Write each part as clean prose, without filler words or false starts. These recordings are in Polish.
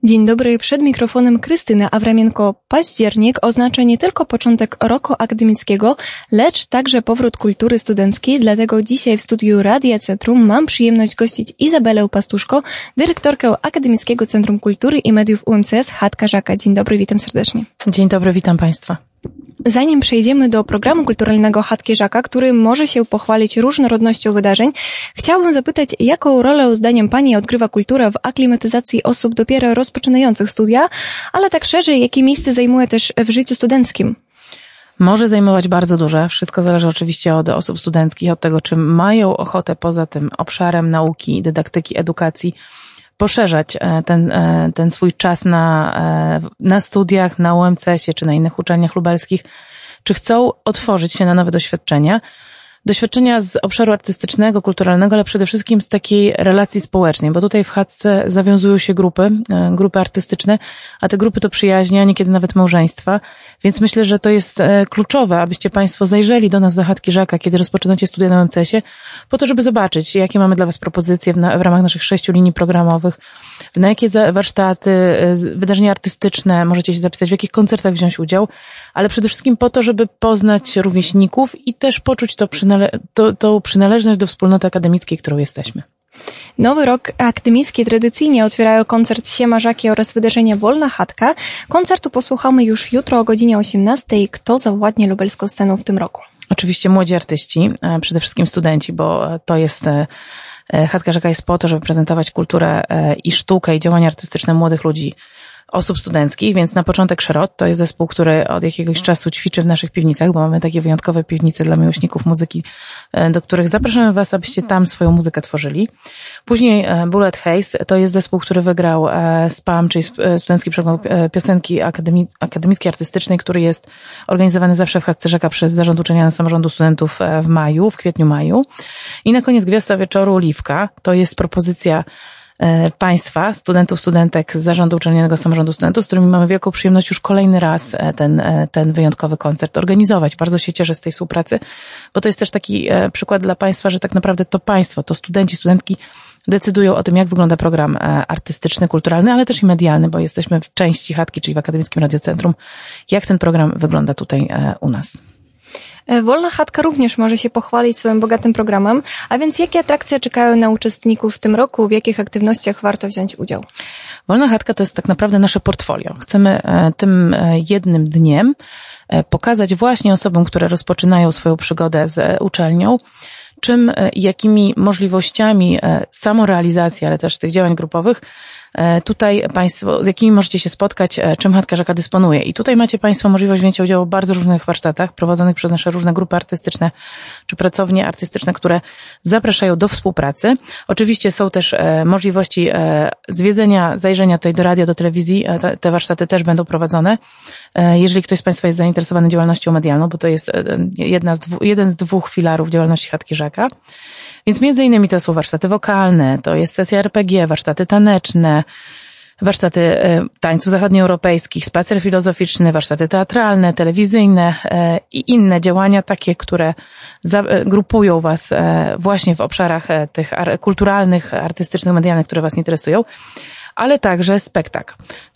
Dzień dobry, przed mikrofonem Krystyna Awramienko. Październik oznacza nie tylko początek roku akademickiego, lecz także powrót kultury studenckiej, dlatego dzisiaj w studiu Radia Centrum mam przyjemność gościć Izabelę Pastuszko, dyrektorkę Akademickiego Centrum Kultury i Mediów UMCS Chatka Żaka. Dzień dobry, witam serdecznie. Dzień dobry, witam Państwa. Zanim przejdziemy do programu kulturalnego Chatki Żaka, który może się pochwalić różnorodnością wydarzeń, chciałabym zapytać, jaką rolę zdaniem Pani odgrywa kultura w aklimatyzacji osób dopiero rozpoczynających studia, ale tak szerzej, jakie miejsce zajmuje też w życiu studenckim? Może zajmować bardzo duże. Wszystko zależy oczywiście od osób studenckich, od tego, czy mają ochotę poza tym obszarem nauki, dydaktyki, edukacji poszerzać ten swój czas na studiach, na UMCS-ie czy na innych uczelniach lubelskich, czy chcą otworzyć się na nowe doświadczenia z obszaru artystycznego, kulturalnego, ale przede wszystkim z takiej relacji społecznej, bo tutaj w chatce zawiązują się grupy artystyczne, a te grupy to przyjaźnie, a niekiedy nawet małżeństwa, więc myślę, że to jest kluczowe, abyście Państwo zajrzeli do nas do Chatki Żaka, kiedy rozpoczynacie studia na UMCS-ie, po to, żeby zobaczyć, jakie mamy dla Was propozycje w ramach naszych 6 linii programowych, na jakie warsztaty, wydarzenia artystyczne możecie się zapisać, w jakich koncertach wziąć udział, ale przede wszystkim po to, żeby poznać rówieśników i też poczuć tą przynależność do wspólnoty akademickiej, którą jesteśmy. Nowy rok akademicki tradycyjnie otwierają koncert Siema Żaki oraz wydarzenie Wolna Chatka. Koncertu posłuchamy już jutro o godzinie 18. Kto zawładnie lubelską sceną w tym roku? Oczywiście młodzi artyści, przede wszystkim studenci, bo to jest... Chatka Żaka jest po to, żeby prezentować kulturę i sztukę i działania artystyczne młodych ludzi, osób studenckich, więc na początek Szerot to jest zespół, który od jakiegoś czasu ćwiczy w naszych piwnicach, bo mamy takie wyjątkowe piwnice dla miłośników muzyki, do których zapraszamy Was, abyście tam swoją muzykę tworzyli. Później Bullet Haze to jest zespół, który wygrał SPAM, czyli Studencki Przegląd Piosenki Akademickiej Artystycznej, który jest organizowany zawsze w Chatce Żaka przez Zarząd Uczelniany Samorządu Studentów w kwietniu-maju. I na koniec Gwiazda Wieczoru Oliwka, to jest propozycja Państwa, studentów, studentek z Zarządu Uczelnianego Samorządu Studentów, z którymi mamy wielką przyjemność już kolejny raz ten wyjątkowy koncert organizować. Bardzo się cieszę z tej współpracy, bo to jest też taki przykład dla Państwa, że tak naprawdę to Państwo, to studenci, studentki decydują o tym, jak wygląda program artystyczny, kulturalny, ale też i medialny, bo jesteśmy w części Chatki, czyli w Akademickim Radiocentrum, jak ten program wygląda tutaj u nas. Wolna Chatka również może się pochwalić swoim bogatym programem, a więc jakie atrakcje czekają na uczestników w tym roku, w jakich aktywnościach warto wziąć udział? Wolna Chatka to jest tak naprawdę nasze portfolio. Chcemy tym jednym dniem pokazać właśnie osobom, które rozpoczynają swoją przygodę z uczelnią, jakimi możliwościami samorealizacji, ale też tych działań grupowych tutaj Państwo, z jakimi możecie się spotkać, czym Chatka Żaka dysponuje. I tutaj macie Państwo możliwość wzięcia udziału w bardzo różnych warsztatach prowadzonych przez nasze różne grupy artystyczne czy pracownie artystyczne, które zapraszają do współpracy. Oczywiście są też możliwości zwiedzenia, zajrzenia tutaj do radia, do telewizji. Te warsztaty też będą prowadzone. Jeżeli ktoś z Państwa jest zainteresowany działalnością medialną, bo to jest jeden z dwóch filarów działalności Chatki Żaka. Więc między innymi to są warsztaty wokalne, to jest sesja RPG, warsztaty taneczne, warsztaty tańców zachodnioeuropejskich, spacer filozoficzny, warsztaty teatralne, telewizyjne i inne działania takie, które grupują Was właśnie w obszarach tych kulturalnych, artystycznych, medialnych, które Was interesują. Ale także spektakl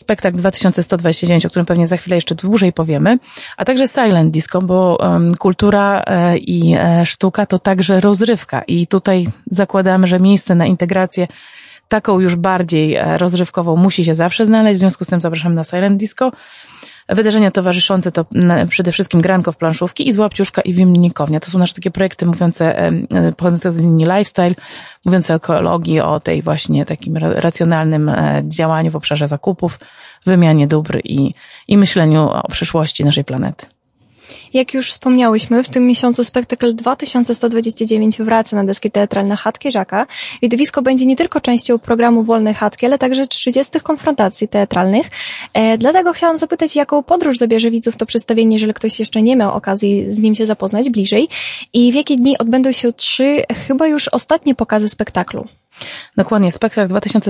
2129, o którym pewnie za chwilę jeszcze dłużej powiemy, a także silent disco, bo kultura i sztuka to także rozrywka i tutaj zakładamy, że miejsce na integrację taką już bardziej rozrywkową musi się zawsze znaleźć, w związku z tym zapraszamy na silent disco. Wydarzenia towarzyszące to przede wszystkim granko w planszówki i złapciuszka i wymiennikownia. To są nasze takie projekty pochodzące z linii lifestyle, mówiące o ekologii, o tej właśnie takim racjonalnym działaniu w obszarze zakupów, wymianie dóbr i myśleniu o przyszłości naszej planety. Jak już wspomniałyśmy, w tym miesiącu spektakl 2129 wraca na deski teatralne Chatki Żaka. Widowisko będzie nie tylko częścią programu Wolnej Chatki, ale także 30 konfrontacji teatralnych. Dlatego chciałam zapytać, w jaką podróż zabierze widzów to przedstawienie, jeżeli ktoś jeszcze nie miał okazji z nim się zapoznać bliżej i w jakie dni odbędą się 3 chyba już ostatnie pokazy spektaklu. Dokładnie, spektakl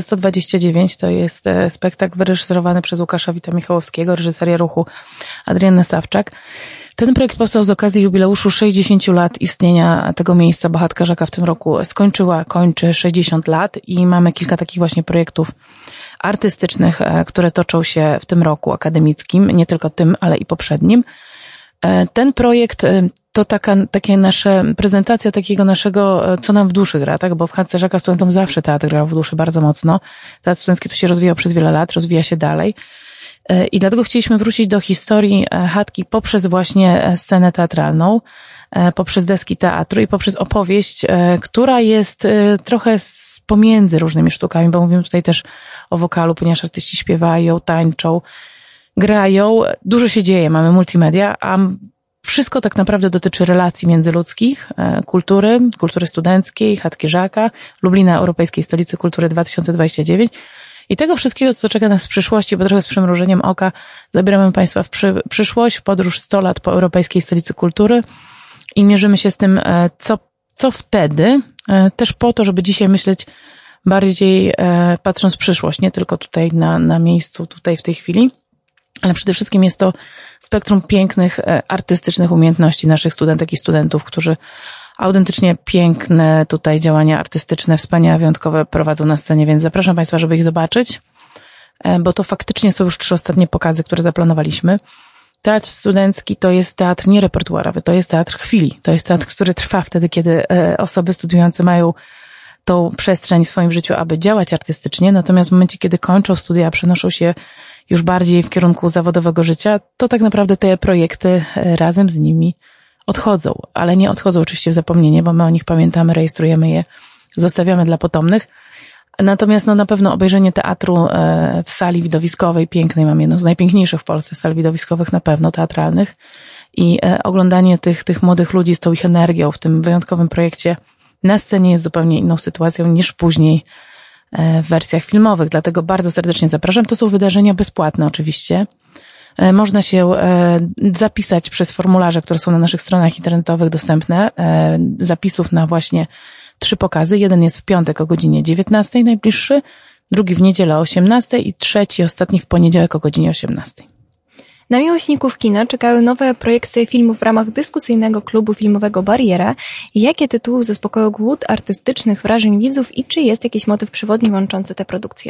2129 to jest spektakl wyreżyserowany przez Łukasza Wita-Michałowskiego, reżyserię ruchu Adrianna Sawczak. Ten projekt powstał z okazji jubileuszu 60 lat istnienia tego miejsca, bo Chatka Żaka w tym roku kończy 60 lat i mamy kilka takich właśnie projektów artystycznych, które toczą się w tym roku akademickim, nie tylko tym, ale i poprzednim. Ten projekt to takie nasze prezentacja takiego naszego, co nam w duszy gra, tak? Bo w Chatce Żaka studentom zawsze teatr grał w duszy bardzo mocno. Teatr studencki tu się rozwijał przez wiele lat, rozwija się dalej. I dlatego chcieliśmy wrócić do historii chatki poprzez właśnie scenę teatralną, poprzez deski teatru i poprzez opowieść, która jest trochę pomiędzy różnymi sztukami, bo mówimy tutaj też o wokalu, ponieważ artyści śpiewają, tańczą, grają, dużo się dzieje, mamy multimedia, a wszystko tak naprawdę dotyczy relacji międzyludzkich, kultury studenckiej, Chatki Żaka, Lublina Europejskiej Stolicy Kultury 2029 i tego wszystkiego, co czeka nas w przyszłości, bo trochę z przymrużeniem oka zabieramy Państwa w przyszłość, w podróż 100 lat po Europejskiej Stolicy Kultury i mierzymy się z tym, co wtedy, też po to, żeby dzisiaj myśleć bardziej patrząc w przyszłość, nie tylko tutaj na miejscu, tutaj w tej chwili, ale przede wszystkim jest to spektrum pięknych, artystycznych umiejętności naszych studentek i studentów, którzy autentycznie piękne tutaj działania artystyczne, wspaniałe, wyjątkowe prowadzą na scenie, więc zapraszam Państwa, żeby ich zobaczyć, bo to faktycznie są już 3 ostatnie pokazy, które zaplanowaliśmy. Teatr studencki to jest teatr nie repertuarowy, to jest teatr chwili, to jest teatr, który trwa wtedy, kiedy osoby studiujące mają tą przestrzeń w swoim życiu, aby działać artystycznie, natomiast w momencie, kiedy kończą studia, przenoszą się już bardziej w kierunku zawodowego życia, to tak naprawdę te projekty razem z nimi odchodzą, ale nie odchodzą oczywiście w zapomnienie, bo my o nich pamiętamy, rejestrujemy je, zostawiamy dla potomnych. Natomiast na pewno obejrzenie teatru w sali widowiskowej, pięknej, mam jedną z najpiękniejszych w Polsce sal widowiskowych na pewno, teatralnych i oglądanie tych młodych ludzi z tą ich energią w tym wyjątkowym projekcie na scenie jest zupełnie inną sytuacją niż później w wersjach filmowych, dlatego bardzo serdecznie zapraszam. To są wydarzenia bezpłatne oczywiście. Można się zapisać przez formularze, które są na naszych stronach internetowych dostępne, zapisów na właśnie 3 pokazy. Jeden jest w piątek o godzinie 19 najbliższy, drugi w niedzielę o 18 i trzeci, ostatni w poniedziałek o godzinie 18. Na miłośników kina czekały nowe projekcje filmów w ramach dyskusyjnego klubu filmowego Bariera. Jakie tytuły zaspokoją głód artystycznych wrażeń widzów i czy jest jakiś motyw przewodni łączący te produkcje?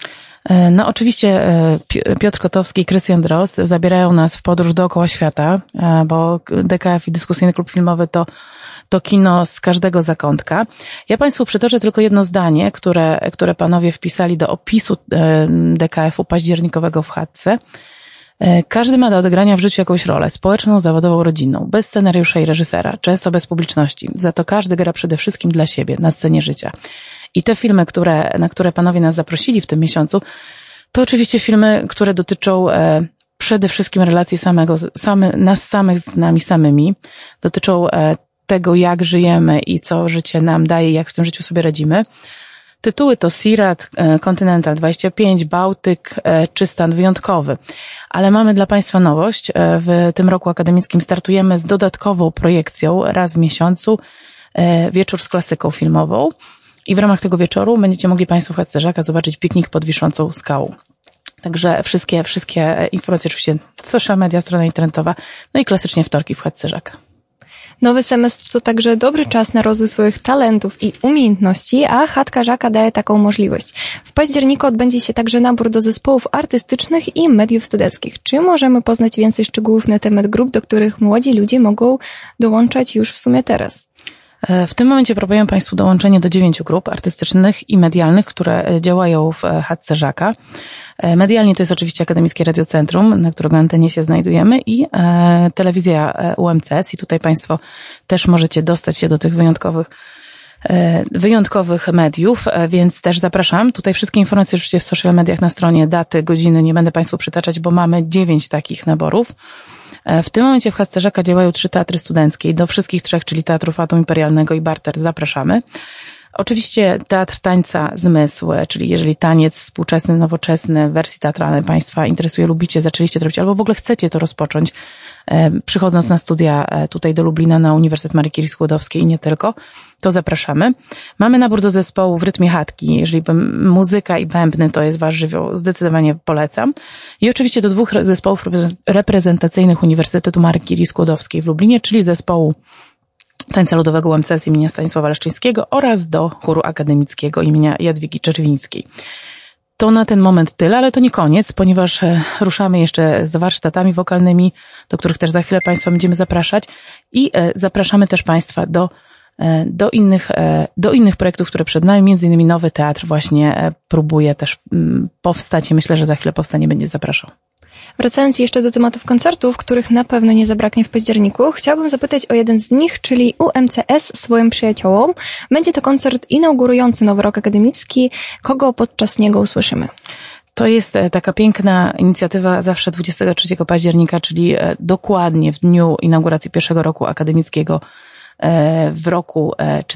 No oczywiście Piotr Kotowski i Krystian Drozd zabierają nas w podróż dookoła świata, bo DKF i Dyskusyjny Klub Filmowy to kino z każdego zakątka. Ja Państwu przytoczę tylko jedno zdanie, które panowie wpisali do opisu DKF-u październikowego w Chatce. Każdy ma do odegrania w życiu jakąś rolę, społeczną, zawodową, rodzinną, bez scenariusza i reżysera, często bez publiczności. Za to każdy gra przede wszystkim dla siebie, na scenie życia. I te filmy, na które panowie nas zaprosili w tym miesiącu, to oczywiście filmy, które dotyczą przede wszystkim relacji nas samych z nami samymi, dotyczą tego, jak żyjemy i co życie nam daje, jak w tym życiu sobie radzimy. Tytuły to Sirat, Continental 25, Bałtyk czy Stan Wyjątkowy. Ale mamy dla Państwa nowość. W tym roku akademickim startujemy z dodatkową projekcją raz w miesiącu, wieczór z klasyką filmową. I w ramach tego wieczoru będziecie mogli Państwo w Chatce Żaka zobaczyć Piknik pod Wiszącą Skałą. Także wszystkie informacje oczywiście, social media, strona internetowa, no i klasycznie wtorki w Chatce Żaka. Nowy semestr to także dobry czas na rozwój swoich talentów i umiejętności, a Chatka Żaka daje taką możliwość. W październiku odbędzie się także nabór do zespołów artystycznych i mediów studenckich. Czy możemy poznać więcej szczegółów na temat grup, do których młodzi ludzie mogą dołączać już w sumie teraz? W tym momencie proponuję Państwu dołączenie do 9 grup artystycznych i medialnych, które działają w Chatce Żaka. Medialnie to jest oczywiście Akademickie Radiocentrum, na którego antenie się znajdujemy i telewizja UMCS i tutaj Państwo też możecie dostać się do tych wyjątkowych mediów, więc też zapraszam. Tutaj wszystkie informacje oczywiście w social mediach na stronie, daty, godziny, nie będę Państwu przytaczać, bo mamy 9 takich naborów. W tym momencie w Chatce Żaka działają 3 teatry studenckie i do wszystkich 3, czyli Teatrów Atom Imperialnego i Barter, zapraszamy. Oczywiście Teatr Tańca Zmysł, czyli jeżeli taniec współczesny, nowoczesny w wersji teatralnej Państwa interesuje, lubicie, zaczęliście to robić, albo w ogóle chcecie to rozpocząć, przychodząc na studia tutaj do Lublina na Uniwersytet Marii Curie-Skłodowskiej i nie tylko, to zapraszamy. Mamy nabór do zespołu w rytmie chatki, jeżeli muzyka i bębny to jest Wasz żywioł, zdecydowanie polecam. I oczywiście do 2 zespołów reprezentacyjnych Uniwersytetu Marii Curie-Skłodowskiej w Lublinie, czyli zespołu Tańca Ludowego UMCS imienia Stanisława Leszczyńskiego oraz do chóru akademickiego imienia Jadwigi Czerwińskiej. To na ten moment tyle, ale to nie koniec, ponieważ ruszamy jeszcze z warsztatami wokalnymi, do których też za chwilę Państwa będziemy zapraszać i zapraszamy też Państwa do innych projektów, które przed nami, między innymi Nowy Teatr właśnie próbuje też powstać i myślę, że za chwilę powstanie, będzie zapraszał. Wracając jeszcze do tematów koncertów, których na pewno nie zabraknie w październiku, chciałabym zapytać o jeden z nich, czyli UMCS swoim przyjaciołom. Będzie to koncert inaugurujący nowy rok akademicki. Kogo podczas niego usłyszymy? To jest taka piękna inicjatywa zawsze 23 października, czyli dokładnie w dniu inauguracji pierwszego roku akademickiego w roku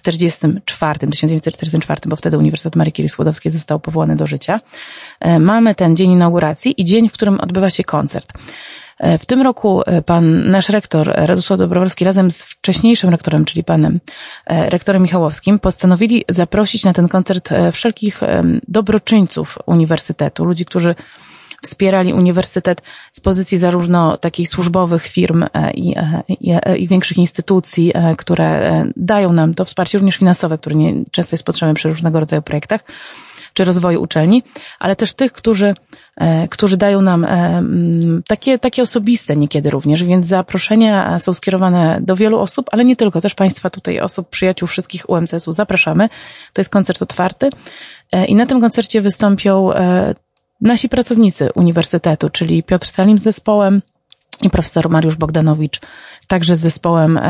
1944, bo wtedy Uniwersytet Marii Curie Skłodowskiej został powołany do życia. Mamy ten dzień inauguracji i dzień, w którym odbywa się koncert. W tym roku nasz rektor Radosław Dobrowolski razem z wcześniejszym rektorem, czyli panem rektorem Michałowskim, postanowili zaprosić na ten koncert wszelkich dobroczyńców uniwersytetu, ludzi, którzy wspierali uniwersytet z pozycji zarówno takich służbowych firm i większych instytucji, które dają nam to wsparcie również finansowe, które często jest potrzebne przy różnego rodzaju projektach czy rozwoju uczelni, ale też tych, którzy dają nam takie osobiste niekiedy również, więc zaproszenia są skierowane do wielu osób, ale nie tylko, też Państwa tutaj, osób, przyjaciół wszystkich UMCS-u zapraszamy. To jest koncert otwarty i na tym koncercie wystąpią nasi pracownicy uniwersytetu, czyli Piotr Salim z zespołem i profesor Mariusz Bogdanowicz, także z zespołem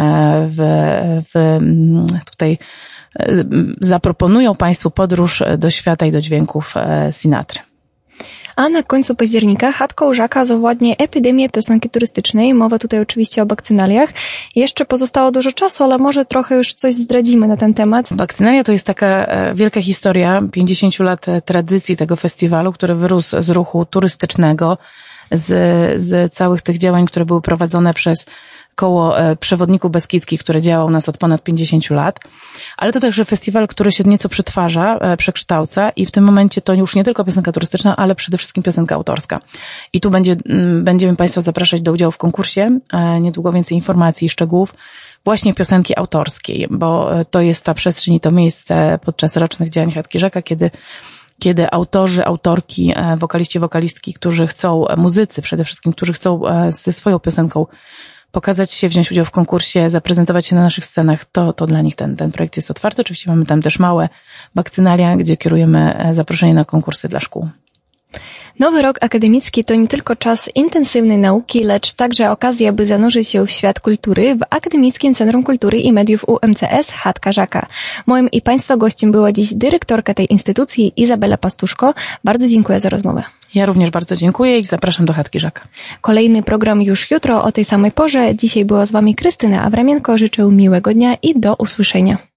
tutaj zaproponują Państwu podróż do świata i do dźwięków Sinatry. A na końcu października chatką Żaka zawładnie epidemię piosenki turystycznej. Mowa tutaj oczywiście o bakcynaliach. Jeszcze pozostało dużo czasu, ale może trochę już coś zdradzimy na ten temat. Bakcynalia to jest taka wielka historia 50 lat tradycji tego festiwalu, który wyrósł z ruchu turystycznego, z całych tych działań, które były prowadzone przez Koło Przewodników Beskidzkich, które działał u nas od ponad 50 lat. Ale to także festiwal, który się nieco przetwarza, przekształca i w tym momencie to już nie tylko piosenka turystyczna, ale przede wszystkim piosenka autorska. I tu będziemy Państwa zapraszać do udziału w konkursie. Niedługo więcej informacji i szczegółów właśnie piosenki autorskiej, bo to jest ta przestrzeń i to miejsce podczas rocznych działań Chatki Żaka, kiedy autorzy, autorki, wokaliści, wokalistki, muzycy przede wszystkim, którzy chcą ze swoją piosenką pokazać się, wziąć udział w konkursie, zaprezentować się na naszych scenach, to dla nich ten projekt jest otwarty. Oczywiście mamy tam też małe bakcynalia, gdzie kierujemy zaproszenie na konkursy dla szkół. Nowy rok akademicki to nie tylko czas intensywnej nauki, lecz także okazja, by zanurzyć się w świat kultury w Akademickim Centrum Kultury i Mediów UMCS Chatka Żaka. Moim i Państwa gościem była dziś dyrektorka tej instytucji Izabela Pastuszko. Bardzo dziękuję za rozmowę. Ja również bardzo dziękuję i zapraszam do Chatki Żaka. Kolejny program już jutro o tej samej porze. Dzisiaj była z Wami Krystyna Awramienko. Życzę miłego dnia i do usłyszenia.